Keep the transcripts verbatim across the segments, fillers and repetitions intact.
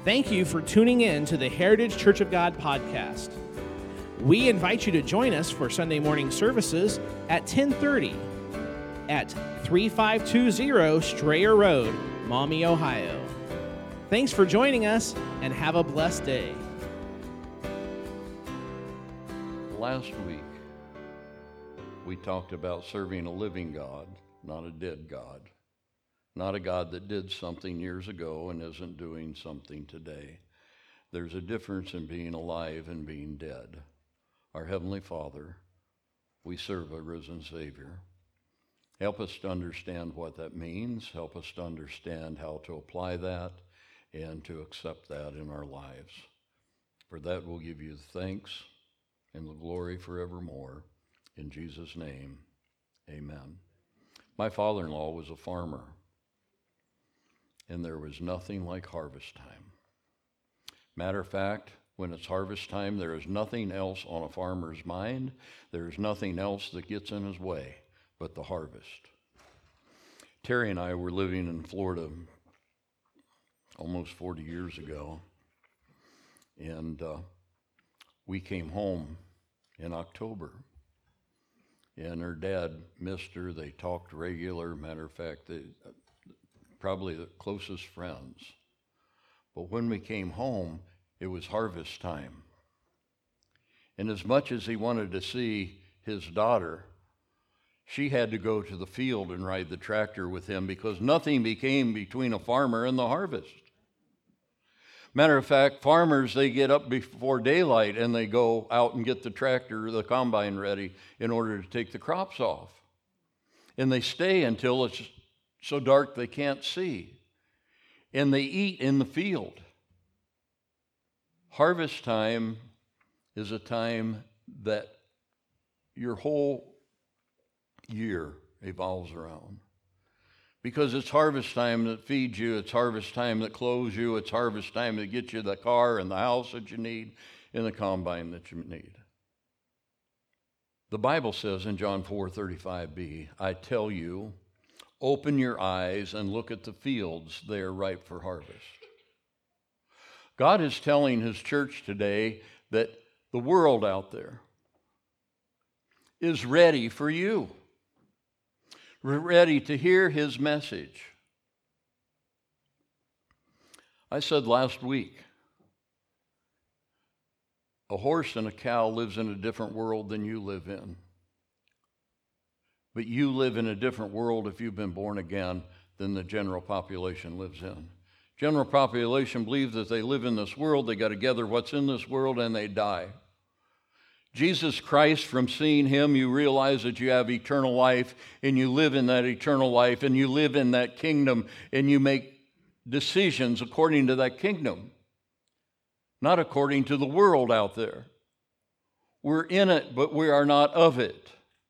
Thank you for tuning in to the Heritage Church of God podcast. We invite you to join us for Sunday morning services at ten thirty at thirty-five twenty Strayer Road, Maumee, Ohio. Thanks for joining us, and have a blessed day. Last week, we talked about serving a living God, not a dead God. Not a God that did something years ago and isn't doing something today. There's a difference in being alive and being dead. Our Heavenly Father, we serve a risen Savior. Help us to understand what that means. Help us to understand how to apply that and to accept that in our lives. For that we'll give you the thanks and the glory forevermore. In Jesus' name, amen. My father-in-law was a farmer. And there was nothing like harvest time. Matter of fact, when it's harvest time, there is nothing else on a farmer's mind. There is nothing else that gets in his way but the harvest. Terry and I were living in Florida almost forty years ago, and uh, we came home in October. And her dad missed her. They talked regular. Matter of fact, they, probably the closest friends. But when we came home, it was harvest time. And as much as he wanted to see his daughter, she had to go to the field and ride the tractor with him because nothing became between a farmer and the harvest. Matter of fact, farmers, they get up before daylight and they go out and get the tractor, the combine ready in order to take the crops off. And they stay until it's so dark they can't see. And they eat in the field. Harvest time is a time that your whole year evolves around. Because it's harvest time that feeds you, it's harvest time that clothes you, it's harvest time that gets you the car and the house that you need, and the combine that you need. The Bible says in John four thirty-five b, I tell you, open your eyes and look at the fields. They are ripe for harvest. God is telling his church today that the world out there is ready for you. We're ready to hear his message. I said last week, a horse and a cow lives in a different world than you live in. But you live in a different world if you've been born again than the general population lives in. General population believes that they live in this world, they got to gather what's in this world, and they die. Jesus Christ, from seeing him, you realize that you have eternal life, and you live in that eternal life, and you live in that kingdom, and you make decisions according to that kingdom, not according to the world out there. We're in it, but we are not of it.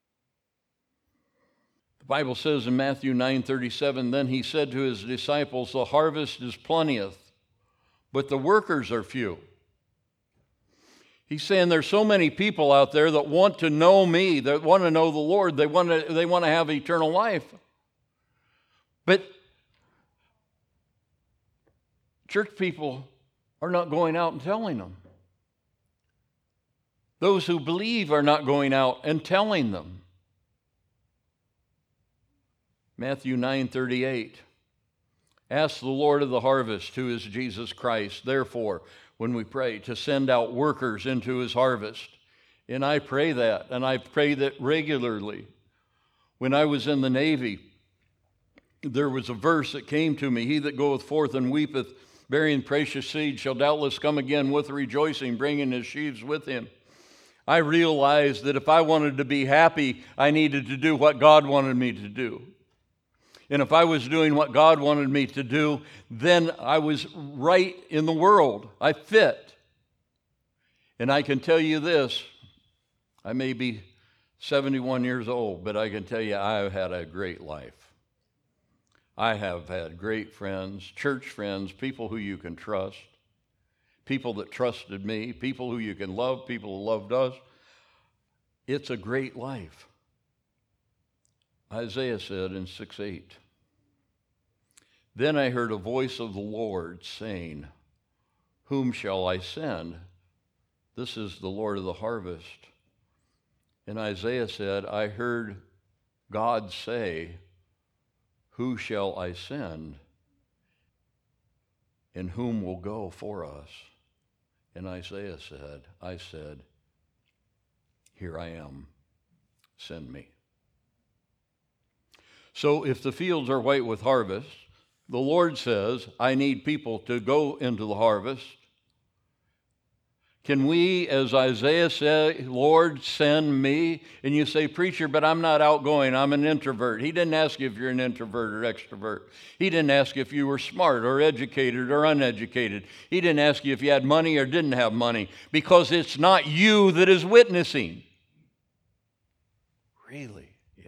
The Bible says in Matthew nine thirty-seven, then he said to his disciples, the harvest is plenteous, but the workers are few. He's saying there's so many people out there that want to know me, that want to know the Lord, they want to, they want to have eternal life. But church people are not going out and telling them. Those who believe are not going out and telling them. Matthew nine thirty-eight, ask the Lord of the harvest, who is Jesus Christ, therefore, when we pray, to send out workers into his harvest. And I pray that, and I pray that regularly. When I was in the Navy, there was a verse that came to me, he that goeth forth and weepeth, bearing precious seed, shall doubtless come again with rejoicing, bringing his sheaves with him. I realized that if I wanted to be happy, I needed to do what God wanted me to do. And if I was doing what God wanted me to do, then I was right in the world. I fit. And I can tell you this, I may be seventy-one years old, but I can tell you I've had a great life. I have had great friends, church friends, people who you can trust, people that trusted me, people who you can love, people who loved us. It's a great life. Isaiah said in six eight, then I heard a voice of the Lord saying, whom shall I send? This is the Lord of the harvest. And Isaiah said, I heard God say, who shall I send? And whom will go for us? And Isaiah said, I said, here I am, send me. So if the fields are white with harvest, the Lord says, I need people to go into the harvest. Can we, as Isaiah said, Lord, send me? And you say, preacher, but I'm not outgoing. I'm an introvert. He didn't ask you if you're an introvert or extrovert. He didn't ask if you were smart or educated or uneducated. He didn't ask you if you had money or didn't have money, because it's not you that is witnessing. Really? Yeah.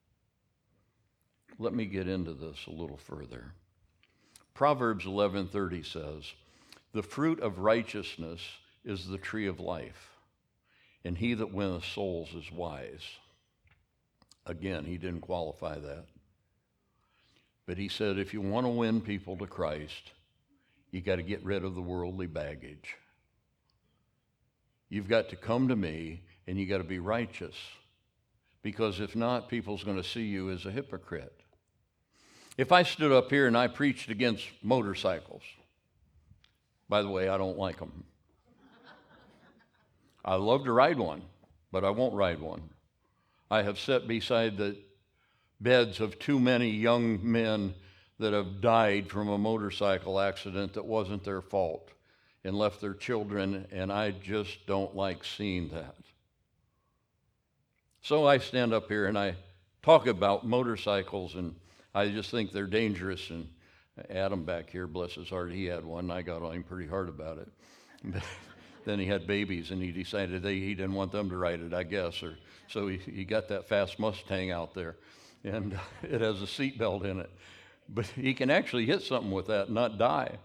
Let me get into this a little further. Proverbs eleven thirty says, the fruit of righteousness is the tree of life, and he that winneth souls is wise. Again, he didn't qualify that. But he said, if you want to win people to Christ, you got to get rid of the worldly baggage. You've got to come to me, and you got to be righteous. Because if not, people's going to see you as a hypocrite. If I stood up here and I preached against motorcycles, by the way, I don't like them. I love to ride one, but I won't ride one. I have sat beside the beds of too many young men that have died from a motorcycle accident that wasn't their fault and left their children, and I just don't like seeing that. So I stand up here and I talk about motorcycles, and I just think they're dangerous. And Adam back here, bless his heart, he had one. I got on him pretty hard about it. But then he had babies, and he decided they, he didn't want them to ride it, I guess. Or so he, he got that fast Mustang out there, and it has a seatbelt in it. But he can actually hit something with that and not die.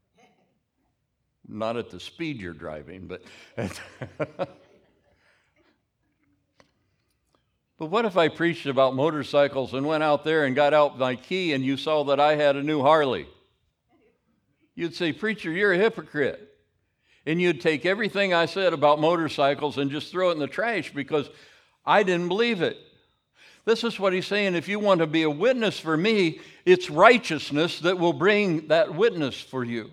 Not at the speed you're driving, but... But what if I preached about motorcycles and went out there and got out my key and you saw that I had a new Harley? You'd say, preacher, you're a hypocrite. And you'd take everything I said about motorcycles and just throw it in the trash because I didn't believe it. This is what he's saying. If you want to be a witness for me, it's righteousness that will bring that witness for you.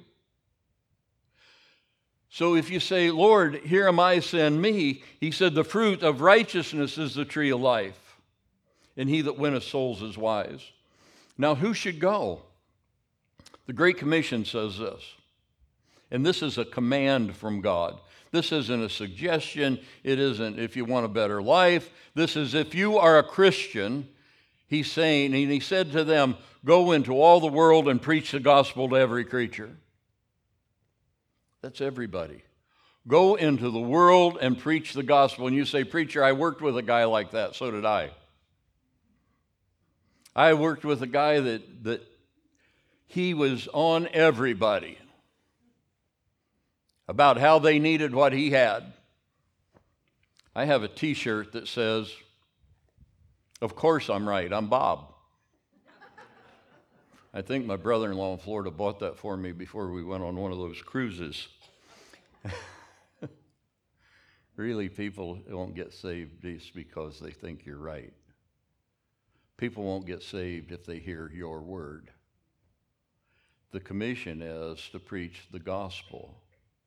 So if you say, Lord, here am I, send me, he said, the fruit of righteousness is the tree of life, and he that winneth souls is wise. Now, who should go? The Great Commission says this, and this is a command from God. This isn't a suggestion. It isn't if you want a better life. This is if you are a Christian, he's saying, and he said to them, go into all the world and preach the gospel to every creature. That's everybody. Go into the world and preach the gospel. And you say, preacher, I worked with a guy like that. So did I. I worked with a guy that, that he was on everybody about how they needed what he had. I have a t-shirt that says, of course I'm right, I'm Bob. I think my brother-in-law in Florida bought that for me before we went on one of those cruises. Really, people won't get saved just because they think you're right. People won't get saved if they hear your word. The commission is to preach the gospel.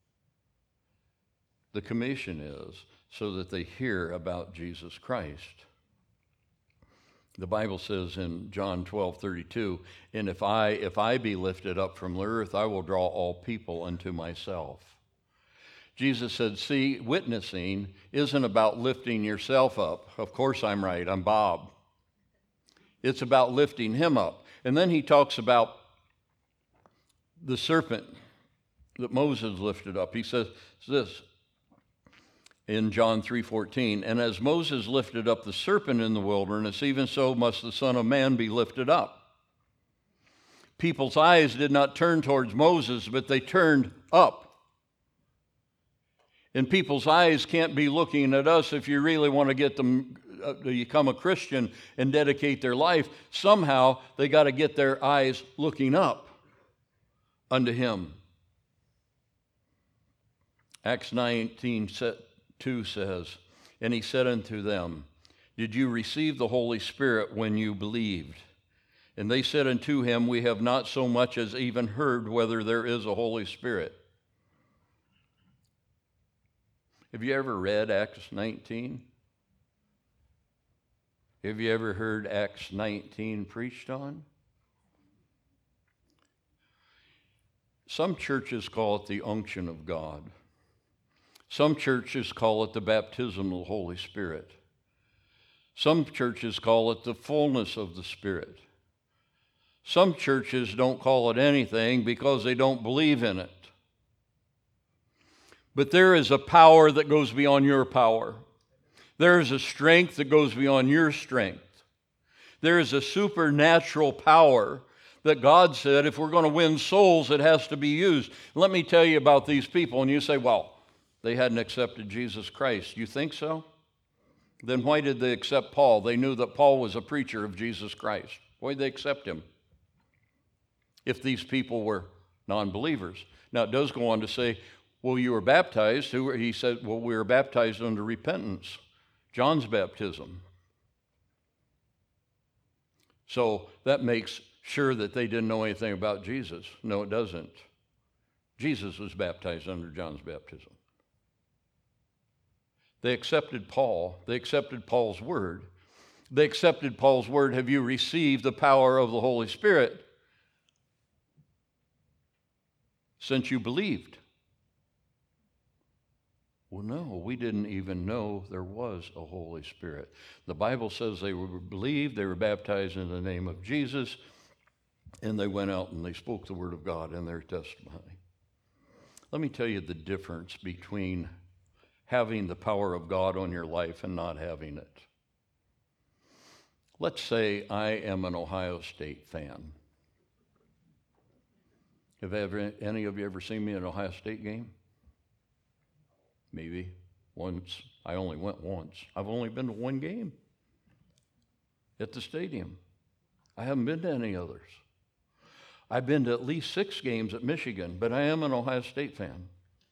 The commission is so that they hear about Jesus Christ. The Bible says in John twelve thirty-two, and if I, if I be lifted up from the earth, I will draw all people unto myself. Jesus said, see, witnessing isn't about lifting yourself up. Of course I'm right, I'm Bob. It's about lifting him up. And then he talks about the serpent that Moses lifted up. He says this in John three fourteen, and as Moses lifted up the serpent in the wilderness, even so must the Son of Man be lifted up. People's eyes did not turn towards Moses, but they turned up. And people's eyes can't be looking at us if you really want to get them uh, to become a Christian and dedicate their life. Somehow they got to get their eyes looking up unto him. Acts nineteen two says, "And he said unto them, Did you receive the Holy Spirit when you believed? And they said unto him, We have not so much as even heard whether there is a Holy Spirit." Have you ever read Acts nineteen? Have you ever heard Acts nineteen preached on? Some churches call it the unction of God. Some churches call it the baptism of the Holy Spirit. Some churches call it the fullness of the Spirit. Some churches don't call it anything because they don't believe in it. But there is a power that goes beyond your power. There is a strength that goes beyond your strength. There is a supernatural power that God said if we're going to win souls, it has to be used. Let me tell you about these people. And you say, well, they hadn't accepted Jesus Christ. You think so? Then why did they accept Paul? They knew that Paul was a preacher of Jesus Christ. Why did they accept him if these people were non-believers? Now, it does go on to say, well, you were baptized. He said, well, we were baptized unto repentance. John's baptism. So that makes sure that they didn't know anything about Jesus. No, it doesn't. Jesus was baptized under John's baptism. They accepted Paul. They accepted Paul's word. They accepted Paul's word. Have you received the power of the Holy Spirit since you believed? Well, no, we didn't even know there was a Holy Spirit. The Bible says they were believed, they were baptized in the name of Jesus, and they went out and they spoke the word of God in their testimony. Let me tell you the difference between having the power of God on your life and not having it. Let's say I am an Ohio State fan. Have ever, any of you ever seen me at an Ohio State game? Maybe once. I only went once. I've only been to one game at the stadium. I haven't been to any others. I've been to at least six games at Michigan, but I am an Ohio State fan.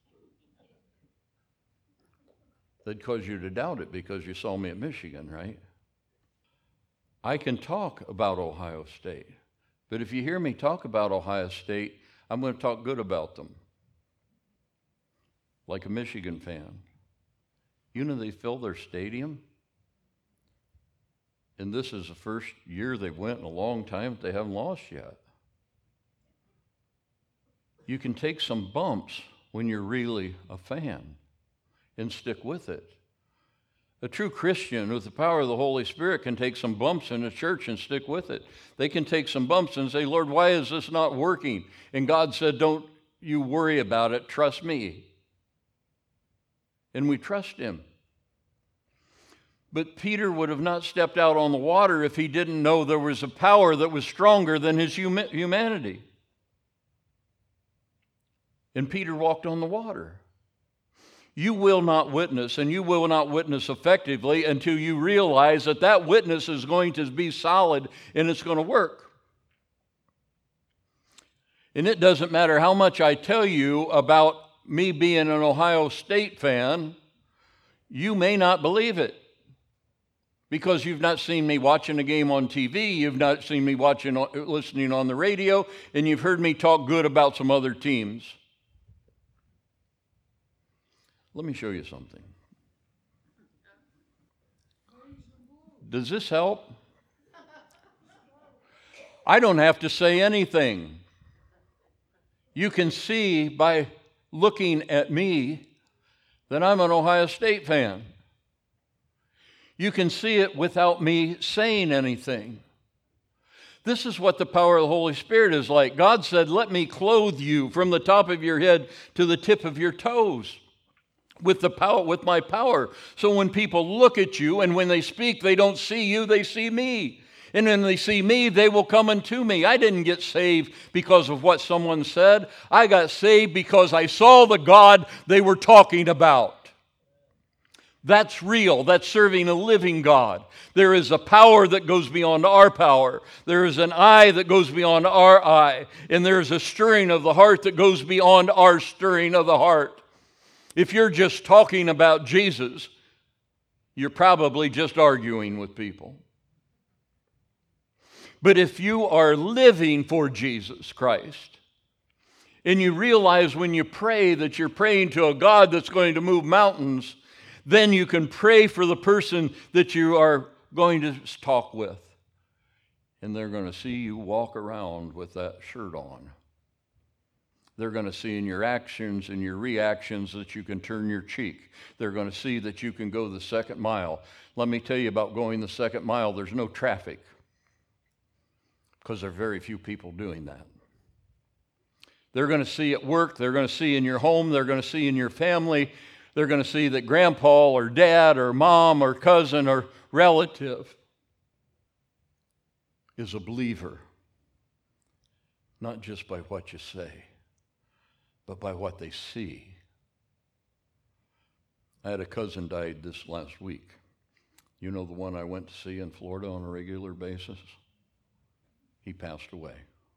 That'd cause you to doubt it because you saw me at Michigan, right? I can talk about Ohio State, but if you hear me talk about Ohio State, I'm going to talk good about them. Like a Michigan fan. You know they fill their stadium? And this is the first year they've went in a long time that they haven't lost yet. You can take some bumps when you're really a fan and stick with it. A true Christian with the power of the Holy Spirit can take some bumps in the church and stick with it. They can take some bumps and say, Lord, why is this not working? And God said, don't you worry about it, trust me. And we trust him. But Peter would have not stepped out on the water if he didn't know there was a power that was stronger than his hum- humanity. And Peter walked on the water. You will not witness, and you will not witness effectively until you realize that that witness is going to be solid and it's going to work. And it doesn't matter how much I tell you about me being an Ohio State fan, you may not believe it because you've not seen me watching a game on T V, you've not seen me watching, listening on the radio, and you've heard me talk good about some other teams. Let me show you something. Does this help? I don't have to say anything. You can see by looking at me that I'm an Ohio State fan. You can see it without me saying anything. This is what the power of the Holy Spirit is like. God said, let me clothe you from the top of your head to the tip of your toes with the power, with my power. So when people look at you and when they speak, they don't see you, they see me. And when they see me, they will come unto me. I didn't get saved because of what someone said. I got saved because I saw the God they were talking about. That's real. That's serving a living God. There is a power that goes beyond our power. There is an eye that goes beyond our eye. And there is a stirring of the heart that goes beyond our stirring of the heart. If you're just talking about Jesus, you're probably just arguing with people. But if you are living for Jesus Christ, and you realize when you pray that you're praying to a God that's going to move mountains, then you can pray for the person that you are going to talk with. And they're going to see you walk around with that shirt on. They're going to see in your actions and your reactions that you can turn your cheek. They're going to see that you can go the second mile. Let me tell you about going the second mile. There's no traffic because there are very few people doing that. They're going to see at work. They're going to see in your home. They're going to see in your family. They're going to see that grandpa or dad or mom or cousin or relative is a believer, not just by what you say, but by what they see. I had a cousin died this last week. You know the one I went to see in Florida on a regular basis? He passed away.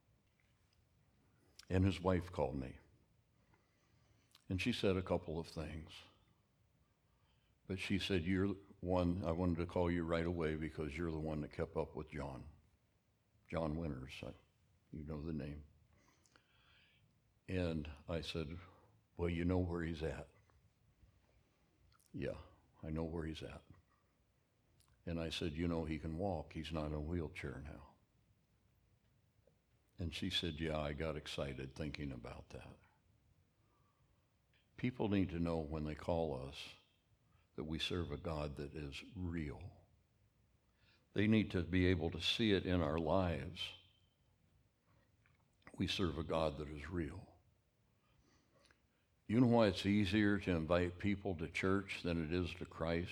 And his wife called me. And she said a couple of things. But she said, you're one, I wanted to call you right away because you're the one that kept up with John. John Winters, I, you know the name. And I said, well, you know where he's at. Yeah, I know where he's at. And I said, you know, he can walk. He's not in a wheelchair now. And she said, yeah, I got excited thinking about that. People need to know when they call us that we serve a God that is real. They need to be able to see it in our lives. We serve a God that is real. You know why it's easier to invite people to church than it is to Christ?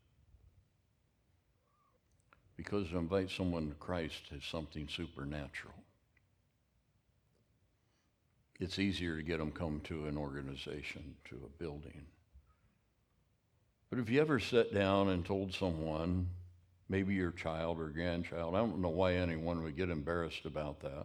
Because to invite someone to Christ is something supernatural. It's easier to get them come to an organization, to a building. But have you ever sat down and told someone, maybe your child or grandchild, I don't know why anyone would get embarrassed about that.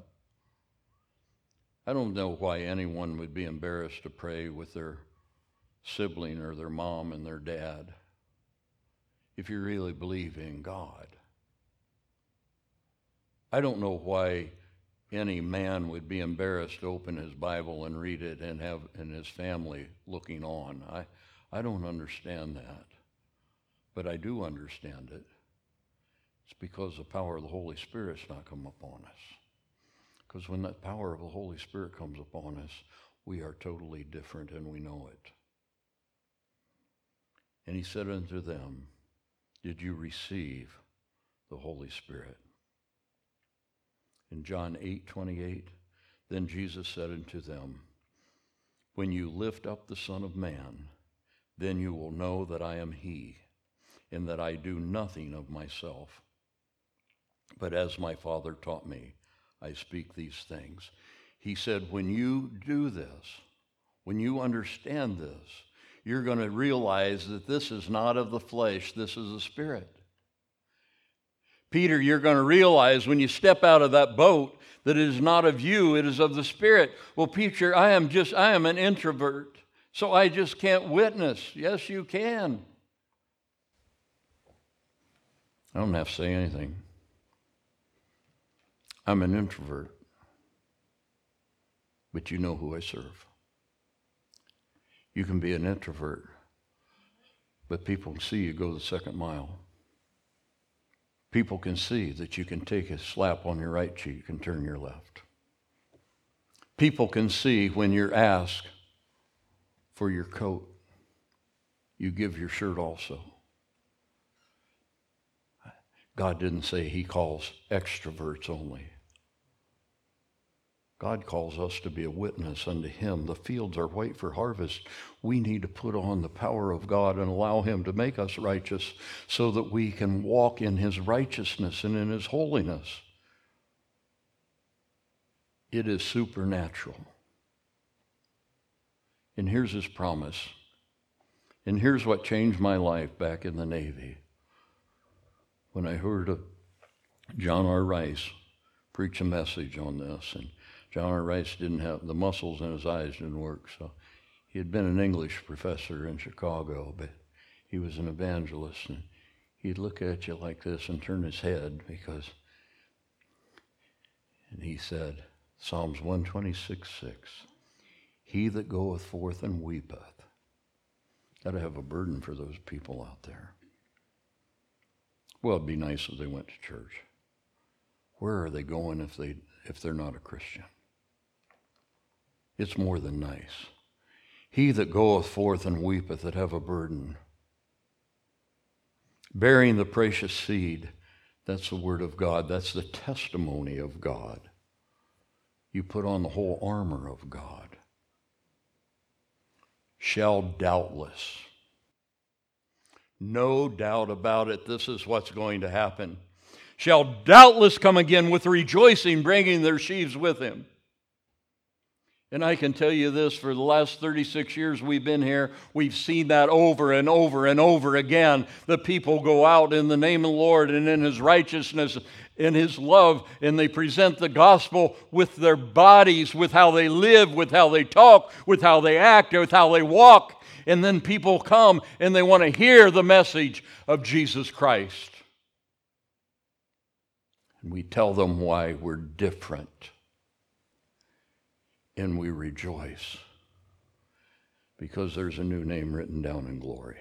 I don't know why anyone would be embarrassed to pray with their sibling or their mom and their dad if you really believe in God. I don't know why any man would be embarrassed to open his Bible and read it and have and his family looking on. I, I don't understand that. But I do understand it. It's because the power of the Holy Spirit's not come upon us. Because when that power of the Holy Spirit comes upon us, we are totally different and we know it. And he said unto them, did you receive the Holy Spirit? In John eight twenty-eight, then Jesus said unto them, when you lift up the Son of Man, then you will know that I am he, and that I do nothing of myself. But as my Father taught me, I speak these things. He said, when you do this, when you understand this, you're going to realize that this is not of the flesh, this is the Spirit. Peter, you're going to realize when you step out of that boat that it is not of you, it is of the Spirit. Well, Peter, I am just, I am an introvert, so I just can't witness. Yes, you can. I don't have to say anything. I'm an introvert, but you know who I serve. You can be an introvert, but people can see you go the second mile. People can see that you can take a slap on your right cheek and turn your left. People can see when you're asked for your coat, you give your shirt also. God didn't say he calls extroverts only. God calls us to be a witness unto him. The fields are white for harvest. We need to put on the power of God and allow him to make us righteous so that we can walk in his righteousness and in his holiness. It is supernatural. And here's his promise. And here's what changed my life back in the Navy. When I heard of John R. Rice preach a message on this, and John R. Rice didn't have, the muscles in his eyes didn't work, so He had been an English professor in Chicago, but he was an evangelist, and he'd look at you like this and turn his head because, and he said, Psalms one twenty-six, six, he that goeth forth and weepeth. Got to have a burden for those people out there. Well, it'd be nice if they went to church. Where are they going if they if they're not a Christian? It's more than nice. He that goeth forth and weepeth that have a burden. Bearing the precious seed, that's the word of God. That's the testimony of God. You put on the whole armor of God. Shall doubtless, no doubt about it, this is what's going to happen, shall doubtless come again with rejoicing, bringing their sheaves with him. And I can tell you this, for the last thirty-six years we've been here, we've seen that over and over and over again. The people go out in the name of the Lord and in his righteousness, in his love, and they present the gospel with their bodies, with how they live, with how they talk, with how they act, with how they walk. And then people come and they want to hear the message of Jesus Christ. And we tell them why we're different. And we rejoice because there's a new name written down in glory.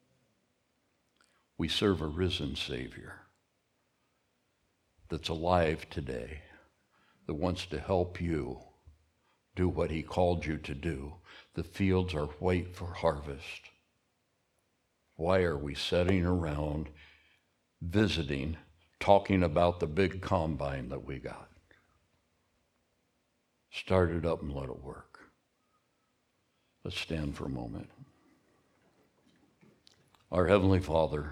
We serve a risen Savior that's alive today, that wants to help you do what he called you to do. The fields are white for harvest. Why are we sitting around visiting, talking about the big combine that we got? Start it up and let it work. Let's stand for a moment. Our Heavenly Father,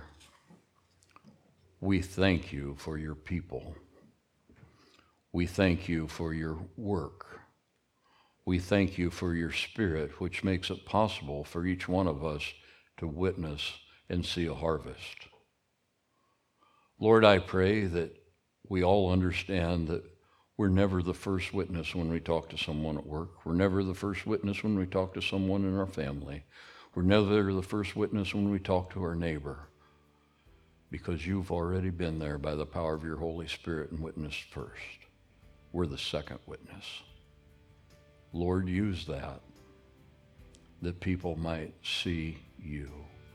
we thank you for your people. We thank you for your work. We thank you for your Spirit, which makes it possible for each one of us to witness and see a harvest. Lord, I pray that we all understand that we're never the first witness when we talk to someone at work. We're never the first witness when we talk to someone in our family. We're never the first witness when we talk to our neighbor, because you've already been there by the power of your Holy Spirit and witnessed first. We're the second witness. Lord, use that, that people might see you.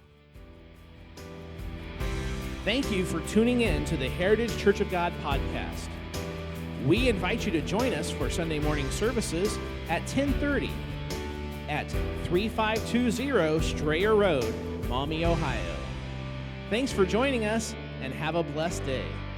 Thank you for tuning in to the Heritage Church of God podcast. We invite you to join us for Sunday morning services at ten thirty at thirty-five twenty Strayer Road, Maumee, Ohio. Thanks for joining us, and have a blessed day.